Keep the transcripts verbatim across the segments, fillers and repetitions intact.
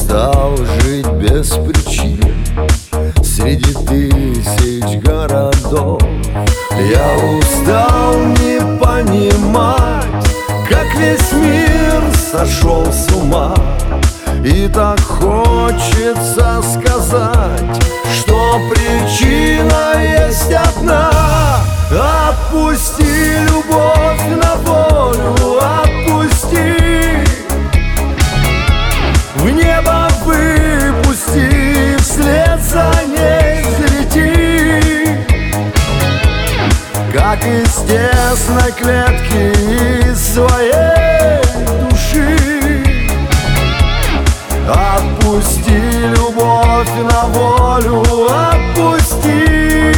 устал жить без причин среди тысяч городов. Я устал не понимать, как весь мир сошел с ума. И так хочется сказать, что причина есть одна. Отпусти любовь на волю, отпусти. В небо выпусти, вслед за ней взлети. Как из тесной клетки, из своей души. Отпусти любовь на волю, отпусти.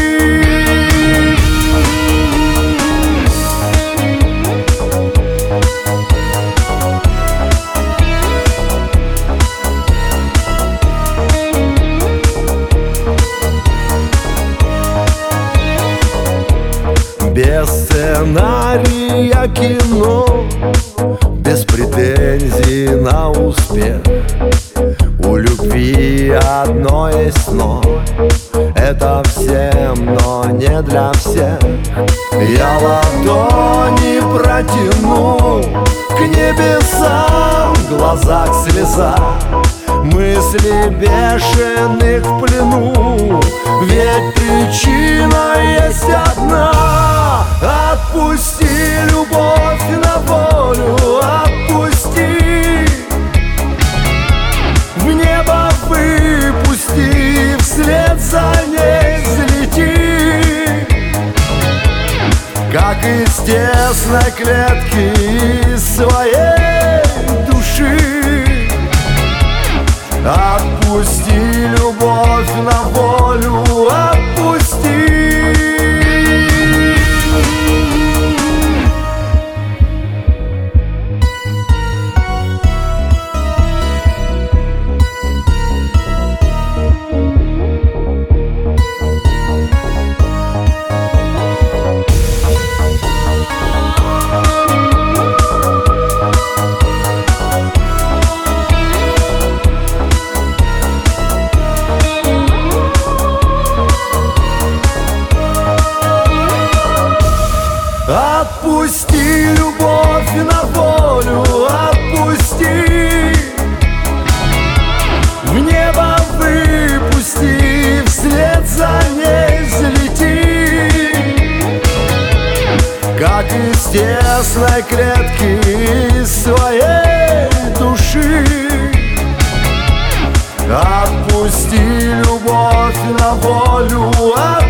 Без сценария кино, без претензий на успех. У любви одно есть но, это всем, но не для всех. Я ладони протяну к небесам, в глазах слеза, мысли бешеных в плену. Ведь причина есть одна. Отпусти любовь на волю, отпусти. В небо выпусти, вслед за ней взлети. Как из тесной клетки, из своей души. Отпусти любовь на волю, отпусти. Отпусти любовь на волю, отпусти. В небо выпусти, вслед за ней взлети. Как из тесной клетки, из своей души. Отпусти любовь на волю, отпусти.